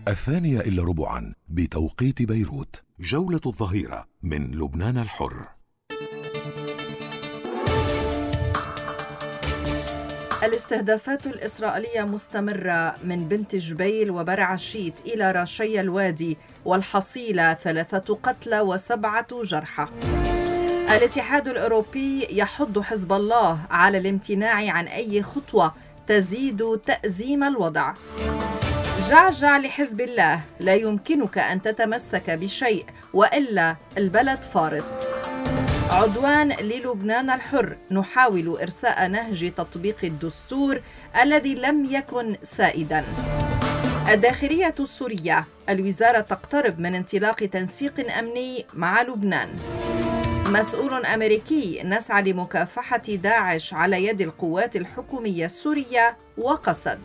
2:15 بتوقيت بيروت. جولة الظهيرة من لبنان الحر. الاستهدافات الإسرائيلية مستمرة من بنت جبيل وبرع الشيت إلى راشي الوادي، والحصيلة 3 قتلى و7 جرحى. الاتحاد الأوروبي يحض حزب الله على الامتناع عن أي خطوة تزيد تأزيم الوضع. جعجع لحزب الله: لا يمكنك أن تتمسك بشيء وإلا البلد فارط. عدوان للبنان الحر: نحاول إرساء نهج تطبيق الدستور الذي لم يكن سائدا. الداخلية السورية: الوزارة تقترب من انطلاق تنسيق أمني مع لبنان. مسؤول أمريكي: نسعى لمكافحة داعش على يد القوات الحكومية السورية وقسد.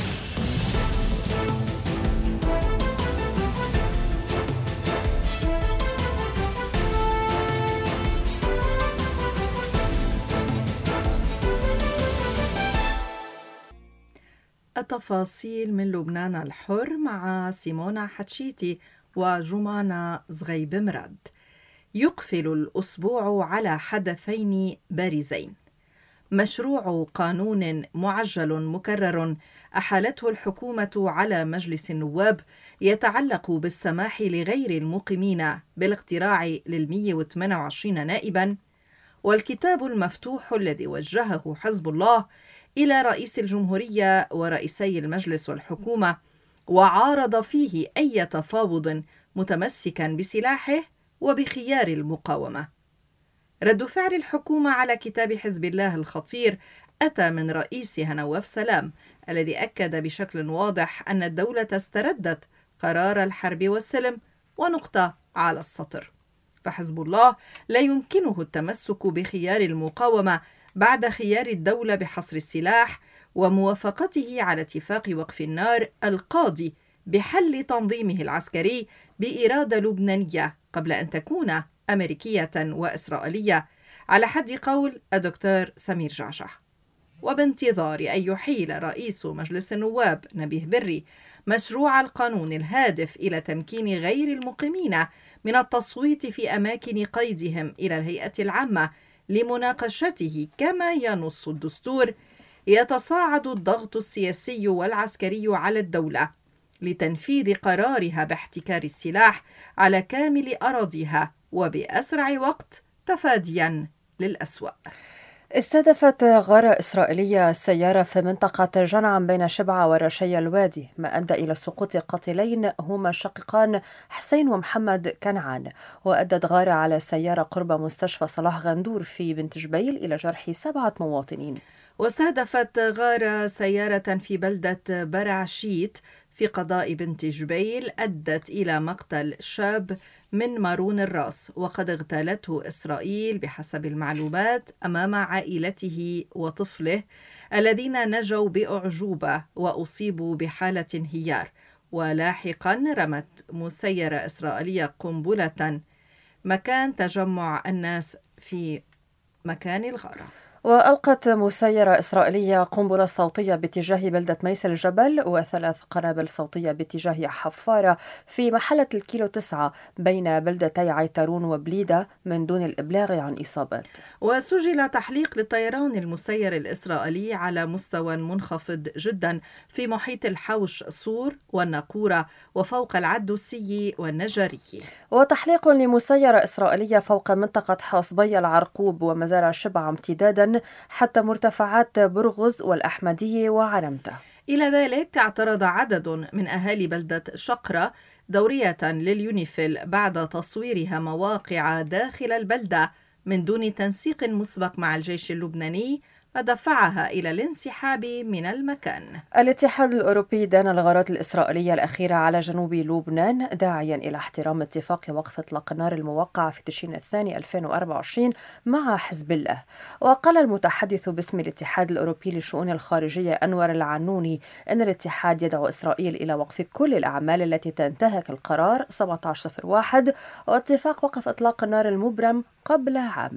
التفاصيل من لبنان الحر مع سيمونا حتشيتي وجمانة زغيب مراد. يقفل الأسبوع على حدثين بارزين: مشروع قانون معجل مكرر أحالته الحكومة على مجلس النواب يتعلق بالسماح لغير المقيمين بالاقتراع لل128 نائبا، والكتاب المفتوح الذي وجهه حزب الله إلى رئيس الجمهورية ورئيسي المجلس والحكومة وعارض فيه أي تفاوض متمسكا بسلاحه وبخيار المقاومة. رد فعل الحكومة على كتاب حزب الله الخطير أتى من رئيسها نواف سلام، الذي أكد بشكل واضح أن الدولة استردت قرار الحرب والسلم ونقطة على السطر. فحزب الله لا يمكنه التمسك بخيار المقاومة بعد خيار الدولة بحصر السلاح وموافقته على اتفاق وقف النار القاضي بحل تنظيمه العسكري بإرادة لبنانية قبل أن تكون أمريكية وإسرائيلية، على حد قول الدكتور سمير جعجع. وبانتظار أن يحيل رئيس مجلس النواب نبيه بري مشروع القانون الهادف إلى تمكين غير المقيمين من التصويت في أماكن قيدهم إلى الهيئة العامة لمناقشته كما ينص الدستور، يتصاعد الضغط السياسي والعسكري على الدولة لتنفيذ قرارها باحتكار السلاح على كامل أراضيها وبأسرع وقت تفاديا للأسوأ. استهدفت غارة إسرائيلية سيارة في منطقة جنعم بين شبعة ورشي الوادي، ما أدى إلى سقوط قاتلين هما شقيقان حسين ومحمد كنعان، وأدت غارة على سيارة قرب مستشفى صلاح غندور في بنت جبيل إلى جرح 7 مواطنين. واستهدفت غارة سيارة في بلدة برع الشيت في قضاء بنت جبيل أدت إلى مقتل شاب من مارون الراس، وقد اغتالته إسرائيل بحسب المعلومات أمام عائلته وطفله الذين نجوا بأعجوبة وأصيبوا بحالة انهيار. ولاحقا رمت مسيرة إسرائيلية قنبلة مكان تجمع الناس في مكان الغارة. وألقت مسيرة إسرائيلية قنبلة صوتية باتجاه بلدة ميس الجبل و3 قنابل صوتية باتجاه حفارة في محلة الكيلو 9 بين بلدتي عيترون وبليدة من دون الإبلاغ عن إصابات. وسجل تحليق للطيران المسير الإسرائيلي على مستوى منخفض جدا في محيط الحوش صور والناقورة وفوق العدوسي والنجاري. وتحليق لمسيرة إسرائيلية فوق منطقة حاصبي العرقوب ومزارع شبعة امتدادا حتى مرتفعات برغز والأحمدية وعرمتة. إلى ذلك اعترض عدد من أهالي بلدة شقرة دورية لليونيفيل بعد تصويرها مواقع داخل البلدة من دون تنسيق مسبق مع الجيش اللبناني، فدفعها إلى الانسحاب من المكان. الاتحاد الأوروبي دان الغارات الإسرائيلية الأخيرة على جنوب لبنان، داعيا إلى احترام اتفاق وقف إطلاق النار الموقع في تشرين الثاني 2024 مع حزب الله. وقال المتحدث باسم الاتحاد الأوروبي للشؤون الخارجية أنور العنوني أن الاتحاد يدعو إسرائيل إلى وقف كل الأعمال التي تنتهك القرار 1701 واتفاق وقف إطلاق النار المبرم قبل عام.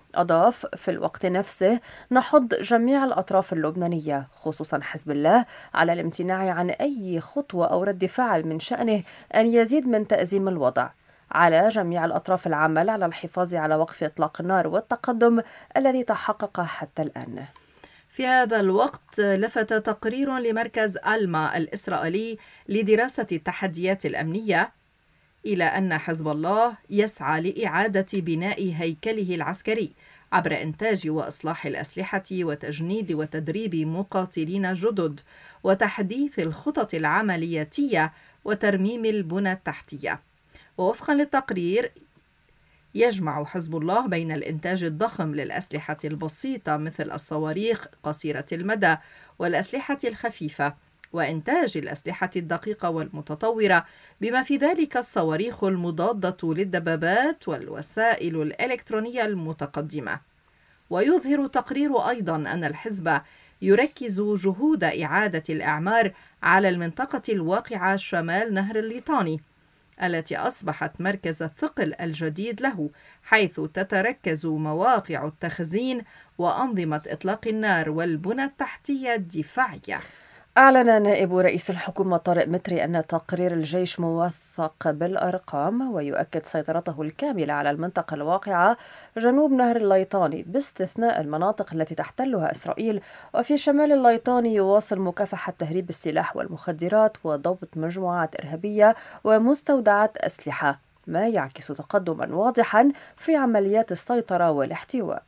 أضاف: في الوقت نفسه نحض جميع الأطراف اللبنانية خصوصا حزب الله على الامتناع عن أي خطوة أو رد فعل من شأنه أن يزيد من تأزيم الوضع. على جميع الأطراف العمل على الحفاظ على وقف إطلاق النار والتقدم الذي تحقق حتى الآن. في هذا الوقت لفت تقرير لمركز ألما الإسرائيلي لدراسة التحديات الأمنية إلى أن حزب الله يسعى لإعادة بناء هيكله العسكري عبر إنتاج وإصلاح الأسلحة وتجنيد وتدريب مقاتلين جدد وتحديث الخطط العملياتية وترميم البنى التحتية. ووفقا للتقرير يجمع حزب الله بين الإنتاج الضخم للأسلحة البسيطة مثل الصواريخ قصيرة المدى والأسلحة الخفيفة وإنتاج الأسلحة الدقيقة والمتطورة بما في ذلك الصواريخ المضادة للدبابات والوسائل الإلكترونية المتقدمة. ويظهر التقرير أيضا أن الحزب يركز جهود إعادة الأعمار على المنطقة الواقعة شمال نهر الليطاني التي أصبحت مركز الثقل الجديد له، حيث تتركز مواقع التخزين وأنظمة إطلاق النار والبنى التحتية الدفاعية. أعلن نائب رئيس الحكومة طارق متري أن تقرير الجيش موثق بالأرقام ويؤكد سيطرته الكاملة على المنطقة الواقعة جنوب نهر الليطاني باستثناء المناطق التي تحتلها إسرائيل. وفي شمال الليطاني يواصل مكافحة تهريب السلاح والمخدرات وضبط مجموعات إرهابية ومستودعات أسلحة، ما يعكس تقدما واضحا في عمليات السيطرة والاحتواء.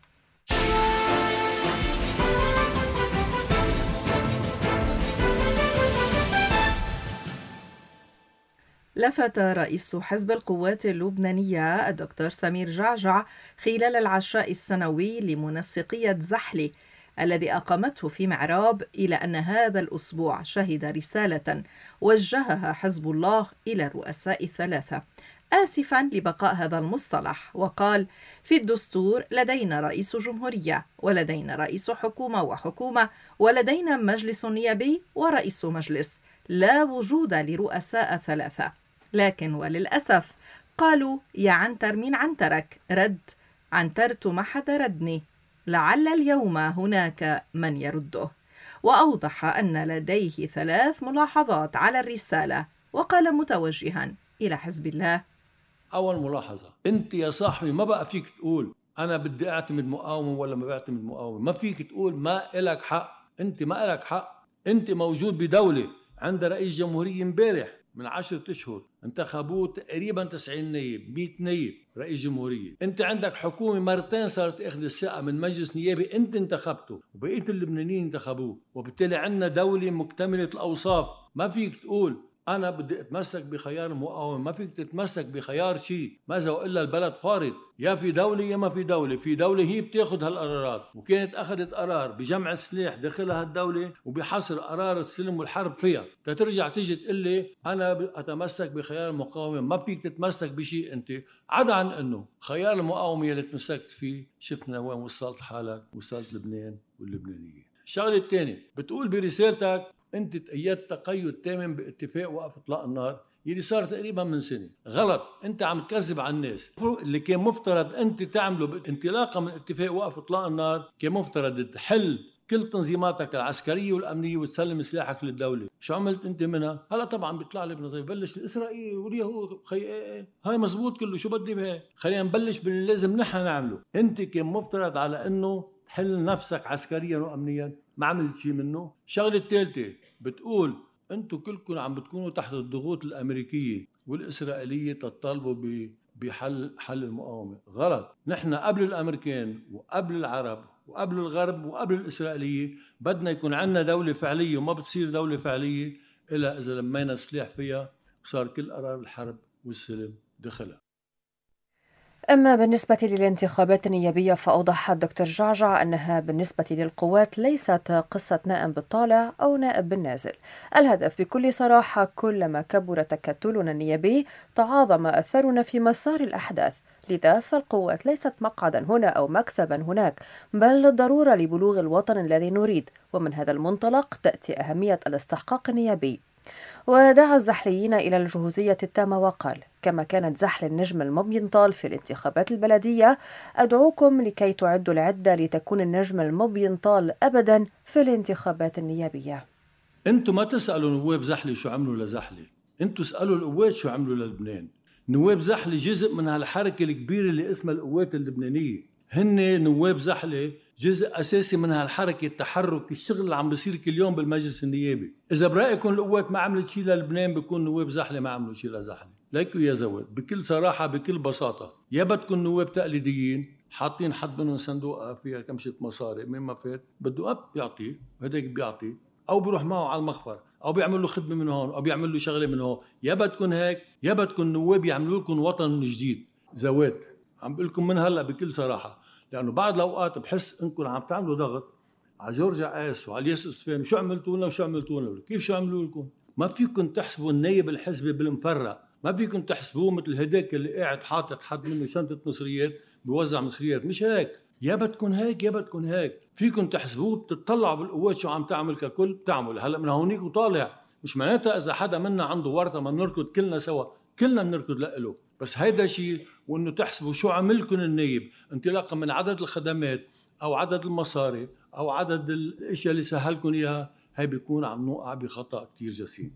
لفت رئيس حزب القوات اللبنانية الدكتور سمير جعجع خلال العشاء السنوي لمنسقية زحلة الذي أقامته في معراب إلى أن هذا الأسبوع شهد رسالة وجهها حزب الله إلى الرؤساء الثلاثة آسفا لبقاء هذا المصطلح، وقال: في الدستور لدينا رئيس جمهورية ولدينا رئيس حكومة وحكومة ولدينا مجلس نيابي ورئيس مجلس، لا وجود لرؤساء ثلاثة. لكن وللأسف قالوا: يا عنتر مين عنترك؟ رد: عنترت ما حدا ردني، لعل اليوم هناك من يرده. وأوضح أن لديه 3 ملاحظات على الرسالة، وقال متوجها إلى حزب الله: أول ملاحظة، أنت يا صاحبي ما بقى فيك تقول أنا بدي أعتمد مقاومة ولا ما بعتمد مقاومة، ما فيك تقول ما إلك حق، أنت ما إلك حق. أنت موجود بدولة عندها رئيس جمهورية امبارح من 10 أشهر انتخبوه تقريبا 90 نايب 100 نايب رئيس جمهورية. أنت عندك حكومة مرتين صارت تأخذ الثقة من مجلس نيابي أنت انتخبته وبقية اللبنانيين انتخبوه، وبالتالي عندنا دولة مكتملة الأوصاف. ما فيك تقول أنا بدي أتمسك بخيار المقاومة، ما فيك تتمسك بخيار شيء، ماذا وإلا البلد فارط، يا في دولة يا ما في دولة. في دولة هي بتاخد هالقرارات، وكانت أخذت قرار بجمع السلاح داخلها الدولة وبحصر قرار السلم والحرب فيها، تترجع تيجي تقول لي أنا أتمسك بخيار المقاومة. ما فيك تتمسك بشيء أنت، عدا عن أنه خيار المقاومة اللي تمسكت فيه شفنا وين وصلت حالك، وصلت لبنان واللبنانيين. الشغلة الثانية بتقول برسالتك أنت تأيدت تقيد تام باتفاق وقف إطلاق النار يلي صار تقريبا من سنة. غلط، أنت عم تكذب على الناس. اللي كان مفترض أنت تعمله بانطلاقا من اتفاق وقف إطلاق النار كان مفترض تحل كل تنظيماتك العسكرية والأمنية وتسلم سلاحك للدولة. شو عملت أنت منها؟ هلا طبعا بيطلع لي بنظري بلش الإسرائيل واليهود هاي مزبوط كله، شو بدي بها؟ خلينا نبلش باللي لازم نحن نعمله. أنت كان مفترض على أنه تحل نفسك عسكريا وأمنيا، ما عملت شيء منه. الشغلة الثالثة بتقول أنتوا كلكم عم بتكونوا تحت الضغوط الأمريكية والإسرائيلية تطالبوا بحل المقاومة. غلط، نحن قبل الأمريكان وقبل العرب وقبل الغرب وقبل الإسرائيلية بدنا يكون عندنا دولة فعلية، وما بتصير دولة فعلية إلا إذا لمينا السلاح فيها وصار كل قرار الحرب والسلم دخلها. أما بالنسبة للانتخابات النيابية فأوضح الدكتور جعجع أنها بالنسبة للقوات ليست قصة نائب بالطالع أو نائب بالنازل. الهدف بكل صراحة كلما كبر تكتلنا النيابي تعاظم أثرنا في مسار الأحداث، لذا فالقوات ليست مقعدا هنا أو مكسبا هناك، بل للضرورة لبلوغ الوطن الذي نريد. ومن هذا المنطلق تأتي أهمية الاستحقاق النيابي. ودعا الزحليين إلى الجهوزية التامة وقال: كما كانت زحل النجم المبينطال في الانتخابات البلدية، أدعوكم لكي تعدوا العدة لتكون النجم المبينطال أبدا في الانتخابات النيابية. انتوا ما تسألوا نواب زحلي شو عملوا لزحلي، انتوا اسألوا القوات شو عملوا للبنان. نواب زحلي جزء من هالحركة الكبيرة اللي اسمها القوات اللبنانية، هن نواب زحلي جزء أساسي من هالحركة، التحرك، الشغل اللي عم بيصير كل يوم بالمجلس النيابي. إذا برأيكم القوات ما عملت شيء للبنان بيكون نواب زحلي ما عملوا شيء لزحلي. ليكوا يا زواد بكل صراحة بكل بساطة، يا بدكم نواب تقليديين حاطين حد منهم صندوقة فيها كمشة مصاري، مين ما فات بده أب بيعطيه وهداك بيعطيه، أو بيروح معه على المخفر، أو بيعمل له خدمة من هون، أو بيعمل له شغلة من هون. يا بدكم هيك، يا بدكم نواب يعملوا لكم وطن من جديد. زواد عم بقول لكم من هلا بكل صراحة، لأنه بعض الأوقات بحس إنكم عم تعملوا ضغط على جورج عاس وعلى الياس الصفاني. شو عملتوا لنا وشو عملتوا لنا؟ كيف شو عملوا لكم؟ ما فيكم تحسبوا النايب الحزبي بالمفرق، ما فيكم تحسبوه مثل هداك اللي قاعد حاطط حد منه شنطة مصريات بيوزع مصريات. مش هيك، يا بدكم هيك يا بدكم هيك. فيكم تحسبوه، بتطلعوا بالقوات شو عم تعمل ككل بتعمل. هلا من هونيك وطالع مش معناتها إذا حدا منا عنده ورثة ما بنركض كلنا سوا، كلنا بنركض لإله، بس هيدا شيء. وإنه تحسبوا شو عملكم النايب انطلاقا من عدد الخدمات أو عدد المصاري أو عدد الأشياء اللي سهلكم إياها، هي بيكون عم نوقع بخطأ كتير جسيم.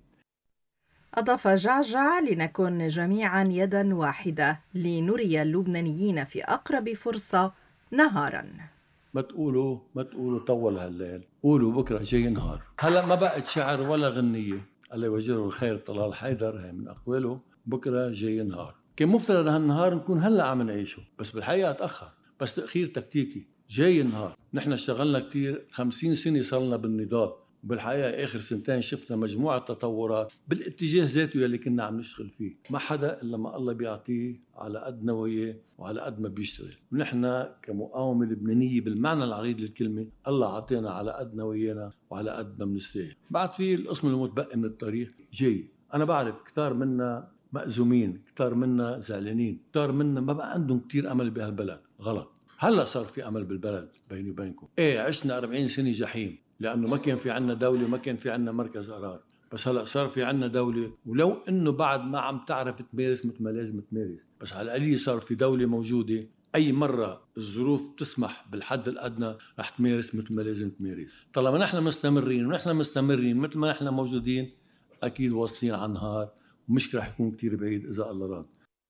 أضاف جعجع: لنكن جميعا يدا واحدة لنري اللبنانيين في أقرب فرصة نهارا. ما تقولوا طول هالليل، قولوا بكرة جاي نهار. هلأ ما بقت شعر ولا غنية. الله يوجهه الخير طلال حيدر، هي من أقواله، بكرة جاي نهار. كان مفترض هالنهار نكون هلأ عم نعيشه، بس بالحقيقة تأخر، بس تأخير تكتيكي. جاي النهار. نحن اشتغلنا كتير، 50 سنة صلنا بالنضال، وبالحقيقة آخر سنتين شفنا مجموعة تطورات بالاتجاه ذاته يلي كنا عم نشتغل فيه. ما حدا إلا ما الله بيعطيه على قد نواياه وعلى قد ما بيشتغل. ونحن كمقاومة لبنانية بالمعنى العريض للكلمة، الله عطينا على قد نوايانا وعلى قد ما بنستاهل. بعد في القسم المتبقي من الطريق جاي. أنا بعرف كتار منا مأزومين، كتار منا زعلانين، كتار منا ما بقى عندهم كتير أمل بهالبلد. غلط. هلأ صار في أمل بالبلد بيني وبينكم. عشنا 40 سنة جحيم، لأنه ما كان في عنا دولة وما كان في عنا مركز قرار، بس هلأ صار في عنا دولة، ولو إنه بعد ما عم تعرف تمارس مثل ما لازم تمارس، بس على القليل صار في دولة موجودة. أي مرة الظروف تسمح بالحد الأدنى رح تمارس مثل ما لازم تمارس. طالما نحن مستمرين ونحن مستمرين مثل ما نحن موجودين، أكيد واصلين على نهار، ومش رح يكون كتير بعيد إذا الله راد.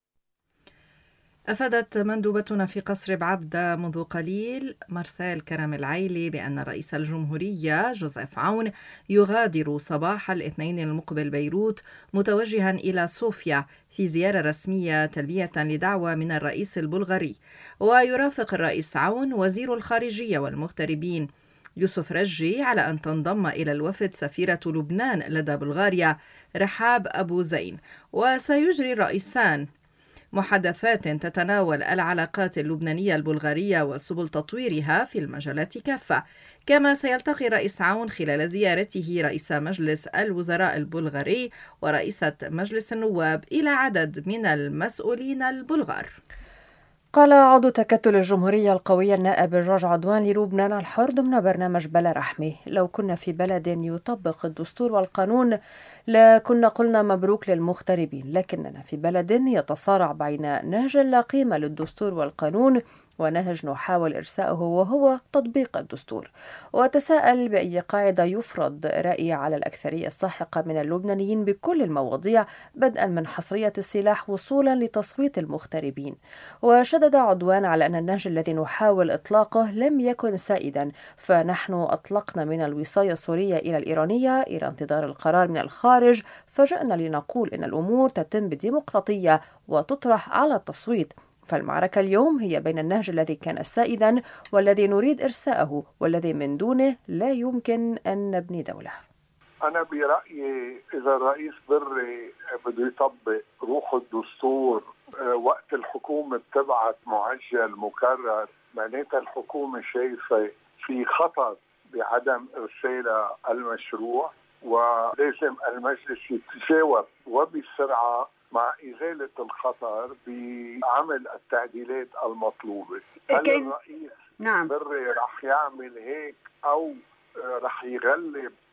أفادت مندوبتنا في قصر بعبدة منذ قليل مرسال كرم العيلي بأن رئيس الجمهورية جوزيف عون يغادر صباح الاثنين المقبل بيروت متوجها إلى صوفيا في زيارة رسمية تلبية لدعوة من الرئيس البلغاري. ويرافق الرئيس عون وزير الخارجية والمغتربين يوسف رجي على أن تنضم إلى الوفد سفيرة لبنان لدى بلغاريا رحاب أبو زين. وسيجري الرئيسان محادثات تتناول العلاقات اللبنانية البلغارية وسبل تطويرها في المجالات كافة. كما سيلتقي رئيس عون خلال زيارته رئيس مجلس الوزراء البلغاري ورئيسة مجلس النواب إلى عدد من المسؤولين البلغار. قال عضو تكتل الجمهورية القوية النائب الراج عدوان للبنان الحر ضمن برنامج بلا رحمة: لو كنا في بلد يطبق الدستور والقانون لكنا قلنا مبروك للمغتربين، لكننا في بلد يتصارع بين نهج لا قيمة للدستور والقانون ونهج نحاول إرساؤه وهو تطبيق الدستور. وتساءل بأي قاعدة يفرض رأي على الأكثرية الساحقة من اللبنانيين بكل المواضيع، بدءا من حصرية السلاح وصولا لتصويت المغتربين. وشدد عدوان على أن النهج الذي نحاول إطلاقه لم يكن سائدا، فنحن أطلقنا من الوصاية السورية إلى الإيرانية إلى انتظار القرار من الخارج، فجأنا لنقول إن الأمور تتم بديمقراطية وتطرح على التصويت. فالمعركة اليوم هي بين النهج الذي كان سائدا والذي نريد إرساءه والذي من دونه لا يمكن أن نبني دولة. أنا برأيي إذا الرئيس بري بده يطبق روح الدستور وقت الحكومة بتبعت معجل مكرر، معناتها الحكومة شايفة في خطر بعدم إرسال المشروع، ولازم المجلس يتجاوب وبسرعة مع إزالة الخطر بعمل التعديلات المطلوبة. هل الرئيس بري رح يعمل هيك أو رح يغلب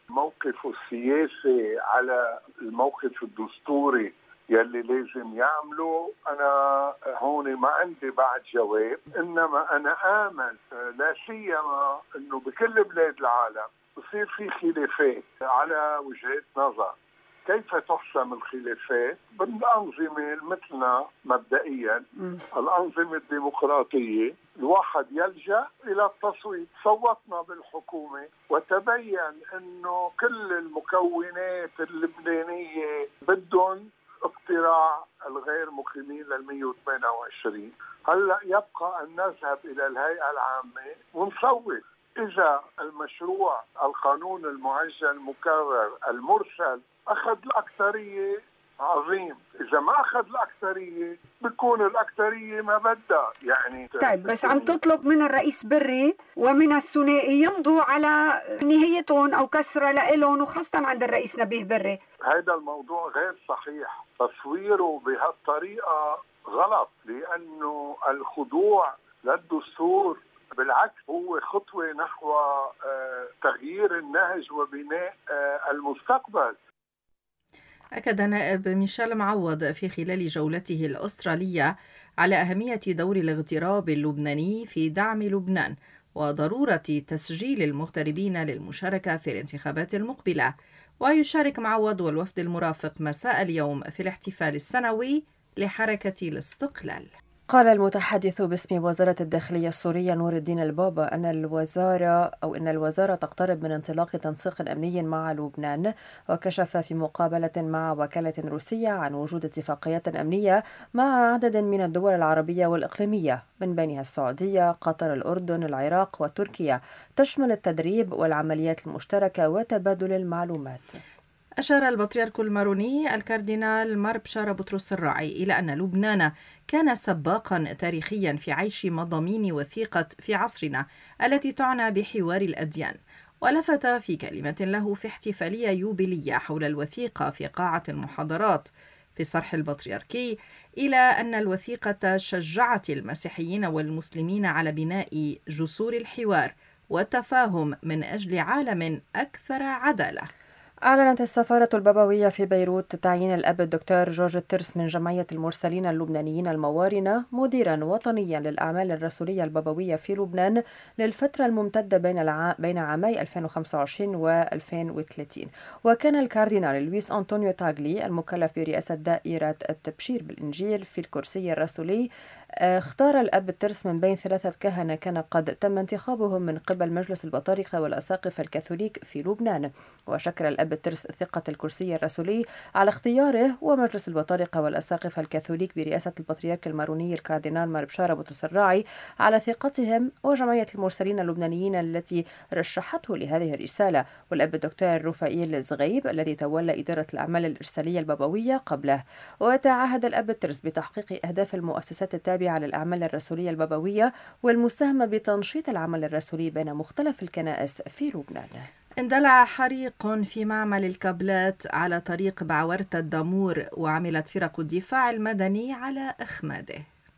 موقفه السياسي على الموقف الدستوري يلي لازم يعمله، أنا هون ما عندي بعد جواب. إنما أنا آمن لا سيما أنه بكل بلاد العالم بصير في خلافات على وجهات نظر. كيف تحسم الخلافات؟ بالأنظمة مثلنا مبدئيا الأنظمة الديمقراطية، الواحد يلجأ إلى التصويت. صوتنا بالحكومة وتبين أنه كل المكونات اللبنانية بدهم اقتراع الغير مقيمين لل128. هلأ يبقى أن نذهب إلى الهيئة العامة ونصوت. إذا المشروع القانون المعجل المكرر المرسل أخذ الأكثرية عظيم، إذا ما أخذ الأكثرية بيكون الأكثرية ما بدها يعني. طيب بس عم تطلب من الرئيس بري ومن الثنائي يمضوا على نهايتهم أو كسرة لإلهم، وخاصة عند الرئيس نبيه بري. هذا الموضوع غير صحيح، تصويره بهالطريقة غلط، لأنه الخضوع للدستور بالعكس هو خطوة نحو تغيير النهج وبناء المستقبل. أكد نائب ميشيل معوض في خلال جولته الأسترالية على أهمية دور الاغتراب اللبناني في دعم لبنان وضرورة تسجيل المغتربين للمشاركة في الانتخابات المقبلة. ويشارك معوض والوفد المرافق مساء اليوم في الاحتفال السنوي لحركة الاستقلال. قال المتحدث باسم وزارة الداخلية السورية نور الدين البابا أن الوزارة تقترب من انطلاق تنسيق أمني مع لبنان، وكشف في مقابلة مع وكالة روسية عن وجود اتفاقيات أمنية مع عدد من الدول العربية والإقليمية من بينها السعودية، قطر، الأردن، العراق وتركيا، تشمل التدريب والعمليات المشتركة وتبادل المعلومات. أشار البطريرك الماروني الكاردينال مار بشارة بطرس الراعي إلى أن لبنان كان سباقا تاريخيا في عيش مضامين وثيقة في عصرنا التي تعنى بحوار الأديان. ولفت في كلمة له في احتفالية يوبيلية حول الوثيقة في قاعة المحاضرات في الصرح البطريركي إلى أن الوثيقة شجعت المسيحيين والمسلمين على بناء جسور الحوار والتفاهم من أجل عالم أكثر عدالة. أعلنت السفارة البابوية في بيروت تعيين الأب الدكتور جورج الترس من جمعية المرسلين اللبنانيين الموارنة مديرا وطنيا للأعمال الرسولية البابوية في لبنان للفترة الممتدة بين عامي 2025 و 2030. وكان الكاردينال لويس أنطونيو تاغلي المكلف برئاسة دائرة التبشير بالإنجيل في الكرسي الرسولي اختار الأب الترس من بين 3 كهنة كان قد تم انتخابهم من قبل مجلس البطارقة والأساقفة الكاثوليك في لبنان. وشكر الأب الترس ثقة الكرسي الرسولي على اختياره ومجلس البطارقة والأساقفة الكاثوليك برئاسة البطريرك الماروني الكاردينال مار بشارة بطرس الراعي على ثقتهم، وجمعية المرسلين اللبنانيين التي رشحته لهذه الرسالة، والأب الدكتور رفائيل زغيب الذي تولى إدارة الأعمال الإرسالية البابوية قبله. وتعهد الأب الترس بتحقيق أهداف المؤسسات التابعة للأعمال الرسولية البابوية والمساهمة بتنشيط العمل الرسولي بين مختلف الكنائس في لبنان. اندلع حريق في معمل الكابلات على طريق بعورة الدامور، وعملت فرق الدفاع المدني على إخماده.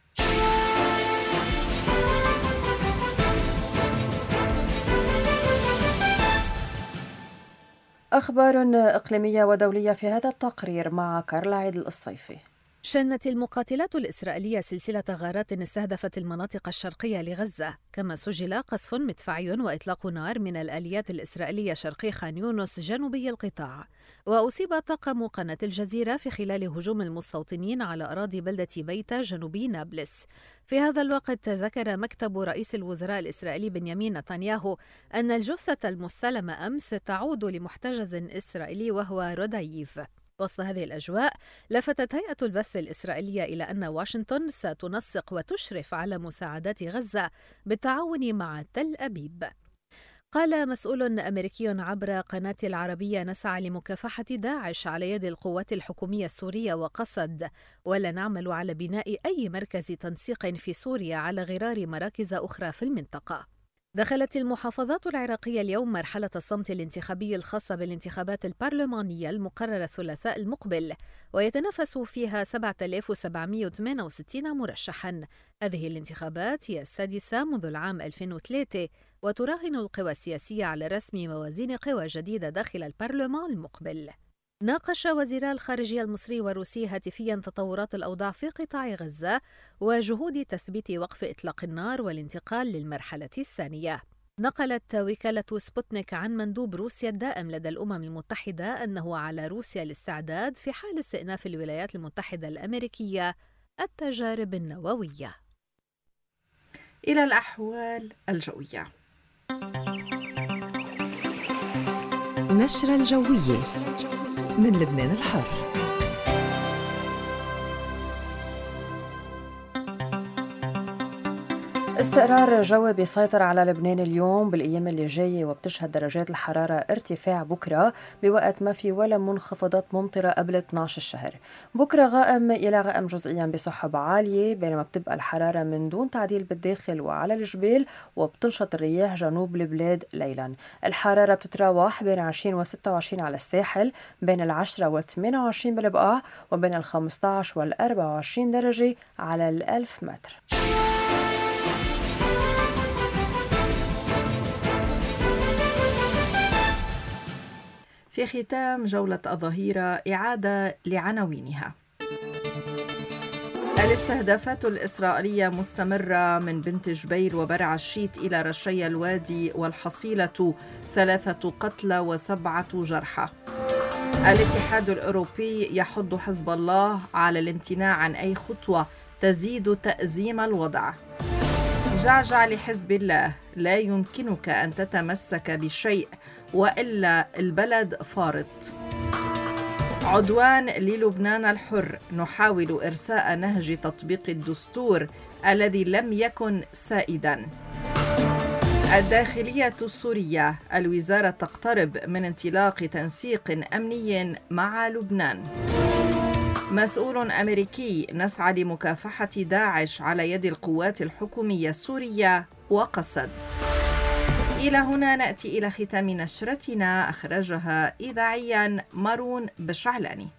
أخبار إقليمية ودولية في هذا التقرير مع كارلا عيد الصيفي. شنت المقاتلات الإسرائيلية سلسلة غارات استهدفت المناطق الشرقية لغزة، كما سجل قصف مدفعي وإطلاق نار من الآليات الإسرائيلية شرقي خان يونس جنوبي القطاع. وأصيب طاقم قناة الجزيرة في خلال هجوم المستوطنين على أراضي بلدة بيتا جنوبي نابلس. في هذا الوقت ذكر مكتب رئيس الوزراء الإسرائيلي بنيامين نتنياهو أن الجثة المستلمة أمس تعود لمحتجز إسرائيلي وهو رودايف. وسط هذه الأجواء لفتت هيئة البث الإسرائيلية إلى أن واشنطن ستنسق وتشرف على مساعدات غزة بالتعاون مع تل أبيب. قال مسؤول أمريكي عبر قناة العربية: نسعى لمكافحة داعش على يد القوات الحكومية السورية وقسد، ولا نعمل على بناء أي مركز تنسيق في سوريا على غرار مراكز أخرى في المنطقة. دخلت المحافظات العراقية اليوم مرحلة الصمت الانتخابي الخاصة بالانتخابات البرلمانية المقررة الثلاثاء المقبل، ويتنافس فيها 7768 مرشحاً. هذه الانتخابات هي السادسة منذ العام 2003، وتراهن القوى السياسية على رسم موازين قوى جديدة داخل البرلمان المقبل. ناقش وزيرا الخارجية المصري والروسي هاتفياً تطورات الأوضاع في قطاع غزة وجهود تثبيت وقف إطلاق النار والانتقال للمرحلة الثانية. نقلت وكالة سبوتنيك عن مندوب روسيا الدائم لدى الأمم المتحدة أنه على روسيا الاستعداد في حال استئناف الولايات المتحدة الأمريكية التجارب النووية. إلى الأحوال الجوية. نشرة الجوية من لبنان الحر. استقرار جوي بيسيطر على لبنان اليوم بالأيام اللي جاية، وبتشهد درجات الحرارة ارتفاع بكرة بوقت ما في ولا منخفضات ممطرة قبل 12 الشهر. بكرة غائم إلى غائم جزئيا بسحب عالية، بينما بتبقى الحرارة من دون تعديل بالداخل وعلى الجبال، وبتنشط الرياح جنوب البلاد ليلا. الحرارة بتتراوح بين 20 و 26 على الساحل، بين 10 و 28 بالبقاع، وبين 15 و 24 درجة على 1000 متر. في ختام جولة الظهيرة إعادة لعناوينها. الاستهدافات الإسرائيلية مستمرة من بنت جبيل وبرع الشيت إلى رشي الوادي والحصيلة 3 قتلى و7 جرحى. الاتحاد الأوروبي يحض حزب الله على الامتناع عن أي خطوة تزيد تأزيم الوضع. جعجع لحزب الله: لا يمكنك أن تتمسك بشيء وإلا البلد فارط. عدوان للبنان الحر: نحاول إرساء نهج تطبيق الدستور الذي لم يكن سائدا. الداخلية السورية: الوزارة تقترب من انطلاق تنسيق أمني مع لبنان. مسؤول أمريكي: نسعى لمكافحة داعش على يد القوات الحكومية السورية وقسد. إلى هنا نأتي إلى ختام نشرتنا، أخرجها إذاعيا مارون بشعلاني.